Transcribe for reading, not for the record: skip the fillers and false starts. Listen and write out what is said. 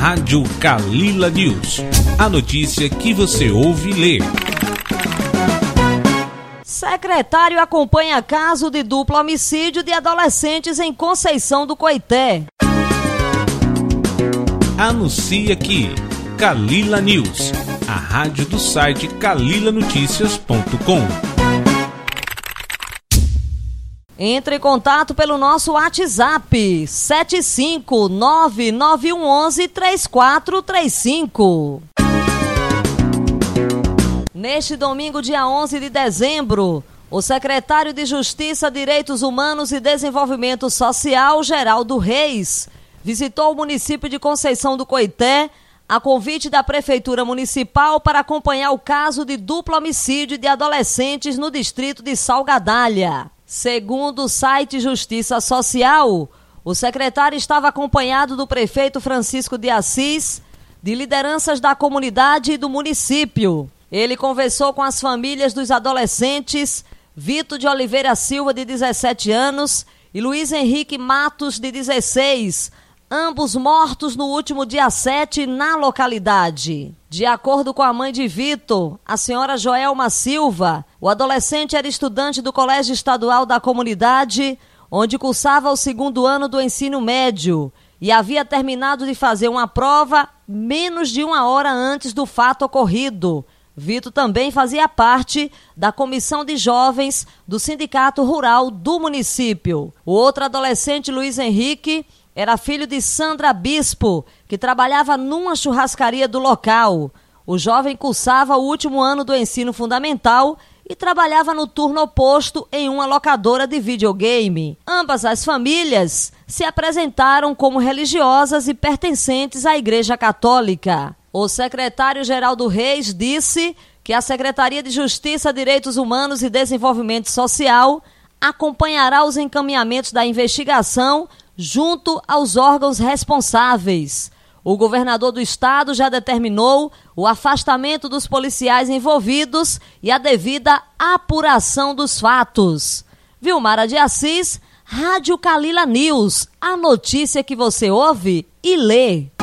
Rádio Kalila News. A notícia que você ouve e lê. Secretário acompanha caso de duplo homicídio de adolescentes em Conceição do Coité. Anuncia aqui, Kalila News, a rádio do site kalilanoticias.com. Entre em contato pelo nosso WhatsApp 75991113435. Neste domingo, dia 11 de dezembro, o secretário de Justiça, Direitos Humanos e Desenvolvimento Social, Geraldo Reis, visitou o município de Conceição do Coité a convite da Prefeitura Municipal para acompanhar o caso de duplo homicídio de adolescentes no distrito de Salgadalha. Segundo o site Justiça Social, o secretário estava acompanhado do prefeito Francisco de Assis, de lideranças da comunidade e do município. Ele conversou com as famílias dos adolescentes Vitor de Oliveira Silva, de 17 anos, e Luiz Henrique Matos, de 16, ambos mortos no último dia 7 na localidade. De acordo com a mãe de Vitor, a senhora Joelma Silva, o adolescente era estudante do Colégio Estadual da Comunidade, onde cursava o segundo ano do ensino médio e havia terminado de fazer uma prova menos de uma hora antes do fato ocorrido. Vitor também fazia parte da comissão de jovens do Sindicato Rural do município. O outro adolescente, Luiz Henrique, era filho de Sandra Bispo, que trabalhava numa churrascaria do local. O jovem cursava o último ano do ensino fundamental e trabalhava no turno oposto em uma locadora de videogame. Ambas as famílias se apresentaram como religiosas e pertencentes à Igreja Católica. O secretário Geraldo Reis disse que a Secretaria de Justiça, Direitos Humanos e Desenvolvimento Social acompanhará os encaminhamentos da investigação junto aos órgãos responsáveis. O governador do estado já determinou o afastamento dos policiais envolvidos e a devida apuração dos fatos. Vilmara de Assis, Rádio Kalila News, a notícia que você ouve e lê.